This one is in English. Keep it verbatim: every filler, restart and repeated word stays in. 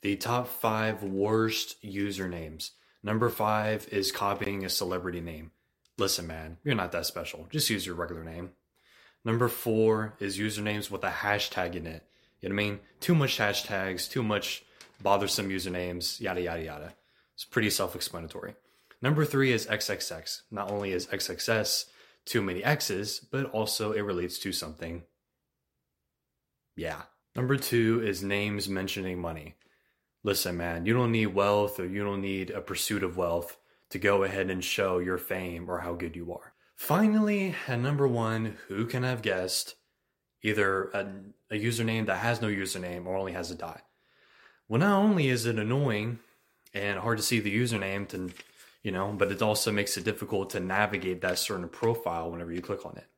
The top five worst usernames. Number five is copying a celebrity name. Listen, man, you're not that special. Just use your regular name. Number four is usernames with a hashtag in it. You know what I mean? Too much hashtags, too much bothersome usernames, yada, yada, yada. It's pretty self-explanatory. Number three is triple X. Not only is triple X too many X's, but also it relates to something. Yeah. Number two is names mentioning money. Listen, man, you don't need wealth or you don't need a pursuit of wealth to go ahead and show your fame or how good you are. Finally, at number one, who can have guessed either a, a username that has no username or only has a dot? Well, not only is it annoying and hard to see the username, to, you know, but it also makes it difficult to navigate that certain profile whenever you click on it.